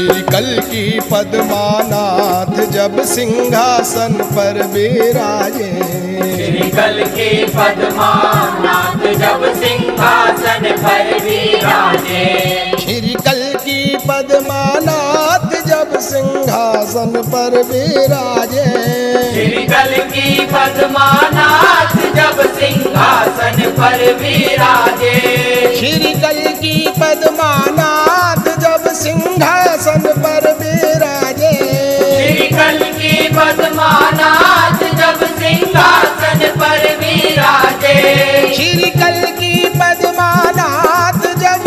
श्री कल्कि पद्मानाथ जब सिंहासन पर विराजे। श्री कल्कि पद्मानाथ जब सिंहासन पर विराजे। श्री कल्कि पद्मानाथ जब सिंहासन पर विराजे। श्री कल्कि पद्मानाथ जब सिंहासन पर विराजे। श्री कल्कि पद्मानाथ जब सिंहासन पर विराजे। श्री कल्कि पद्मानाथ जब सिंहासन पर विराजे। श्री कल्कि पद्मानाथ जब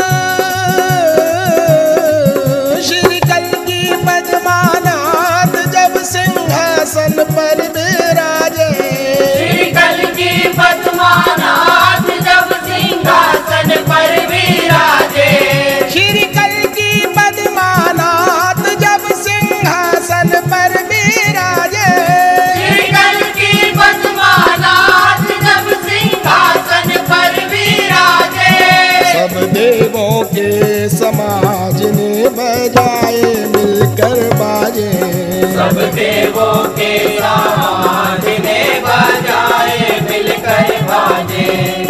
श्री कल्कि पद्मानाथ जब सिंहासन पर विराजे। श्री कल्कि पद्मानाथ जब सिंहासन पर विराजे। श्री कल्कि पद्मानाथ जब सिंहासन पर विराजे। श्री कल्कि पद्मानाथ जब सिंहासन पर विराजे। सब देवों के समाज ने बजाए मिलकर बाजे। सब देवों के समाज ने बजाए मिलकर बाजे।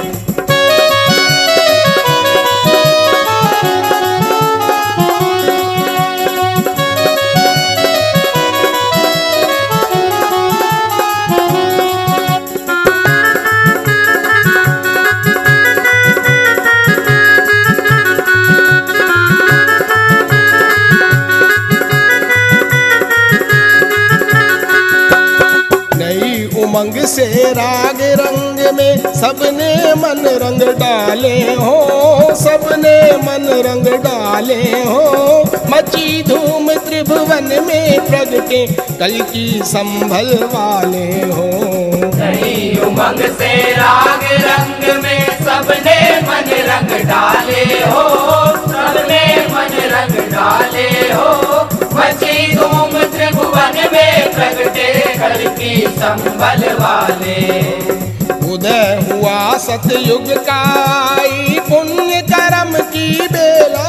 उमंग से राग रंग में सबने मन रंग डाले हो। सबने मन रंग डाले हो। मची धूम त्रिभुवन में प्रगटे कल्कि संभल वाले हो। नई उमंग से राग रंग में सबने मन रंग डाले हो। सबने मन रंग डाले हो। मची धूम त्रिभुवन में प्रगटे कल्कि संभल वाले। उदय हुआ सतयुग का पुण्य कर्म की बेला।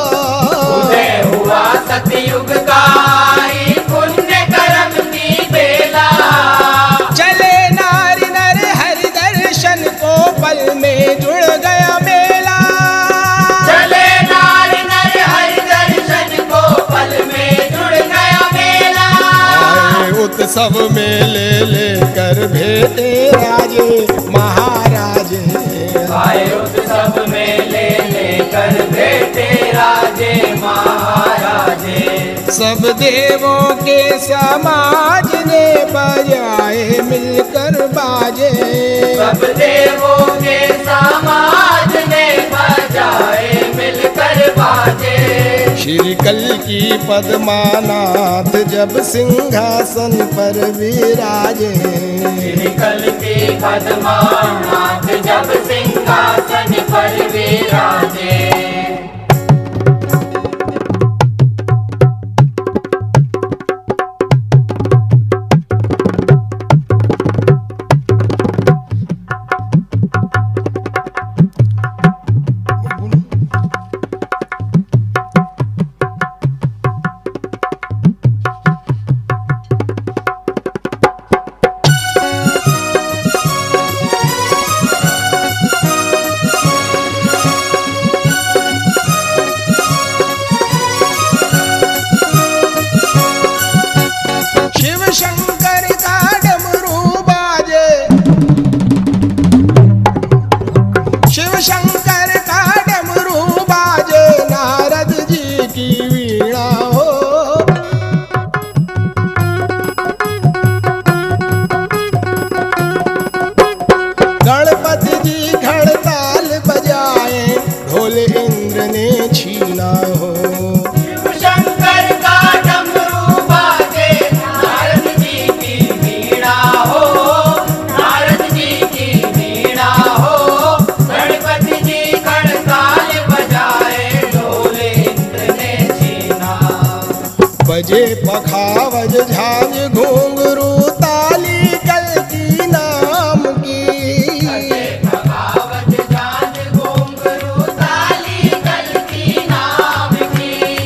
उदय हुआ सतयुग का पुण्य कर्म की बेला। चले नारी नर हरि दर्शन को पल में जुड़ गया मेला। चले नारी नर हरि दर्शन को पल में जुड़ गया मेला। उत्सव मेले लेकर भेटे राजे महाराजे। आए उत्सव मेले लेकर भेटे राजे महाराजे। सब देवों के समाज ने बजाए मिलकर बाजे। सब देवों के समाज ने बजाए मिलकर बाजे। श्री कल्कि पद्मानाथ जब सिंहासन पर विराजे। श्री कल्कि पद्मानाथ जब सिंहासन पर विराजे। बजे पखावज झांझ घुंघरू ताली कल्कि नाम की। बजे पखावज झांझ घुंघरू ताली कल्कि नाम की।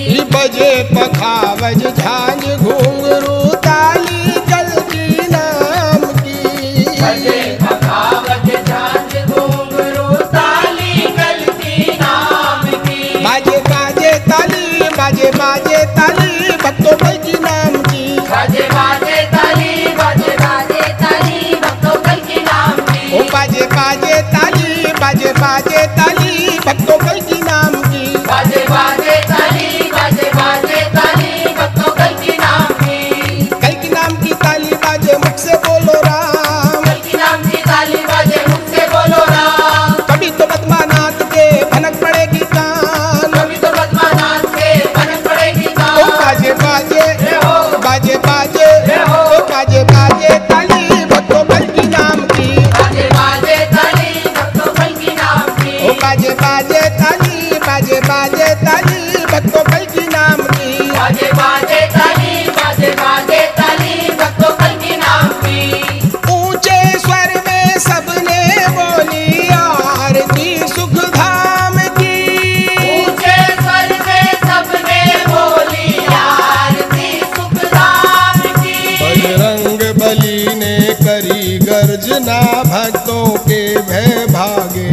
बजे पखावज झांझ घुंघरू ताली कल्की नाम की। बजे पखावज झांझ घुंघरू ताली कल्की नाम की। बाजे बाजे ताली बाजे बाजे ताली भक्तों कल्की नाम की। बाजे बाजे ताली बाजे बाजे ताली भक्तों कल्की नाम की। ओ बाजे बाजे ताली बाजे बाजे ताली भक्तों कल्की नाम की। बाजे बाजे ताली बाजे बाजे ताली भक्तों कल्की नाम की। कल्की नाम की ताली बाजे मुझसे बोलो राम। कल्की नाम की ताली बाजे मुझसे बोलो राम। कभी तो पद्मानाथ के भनक पड़ेगी कान। कभी तो पद्मानाथ के भनक पड़ेगी कान। ओ बाजे बाजे हो बाजे बाजे ओ बाजे बाजे ताली भक्तों कल्की नाम की। बाजे बाजे ताली भक्तों कल्की नाम की। ओ बाजे बाजे ताली बाजे बाजे ताली भक्तों कल्की नाम की। बाजे बाजे ताली बाजे बाजे ताली भक्तों कल्की नाम की। ऊंचे स्वर में सबने बोली आरती सुख धाम की। ऊंचे स्वर में सबने बोली आरती सुख धाम की। बजरंग बली ने करी गर्जना भक्तों के भय भागे।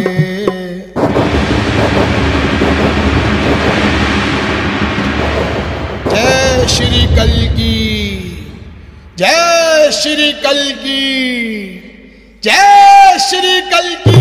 जय श्री कल्की, जय श्री कल्की, जय श्री कल्की।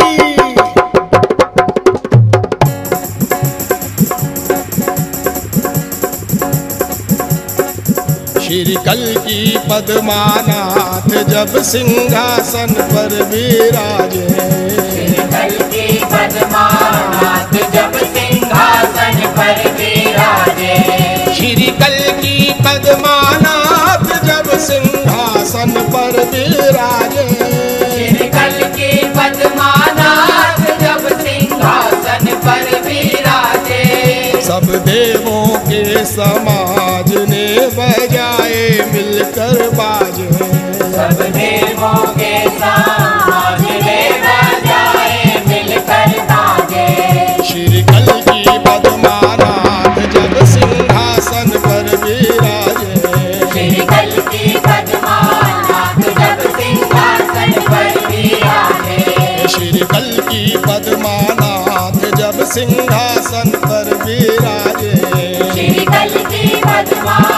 श्री कल्की पद्मानाथ जब सिंहासन पर विराजे। कल्की पद्मानाथ जब सिंहासन पर विराजे। श्री कल्की पद्मानाथ जब सिंहासन पर विराजे। श्री कल्की पद्मानाथ जब सिंहासन पर विराजे। सब देवों के समाज ने बजाए मिलकर बाजे। सब देवों के समाज ने बजाए मिलकर बाजे। श्री कल्की पद्मानाथ जब सिंहासन पर विराजे। श्री कल्की पद्मानाथ जब सिंहासन पर विराजे। श्री कल्की पद्मानाथ जब सिंहासन पर विराजे। श्री कल्की पद्मानाथ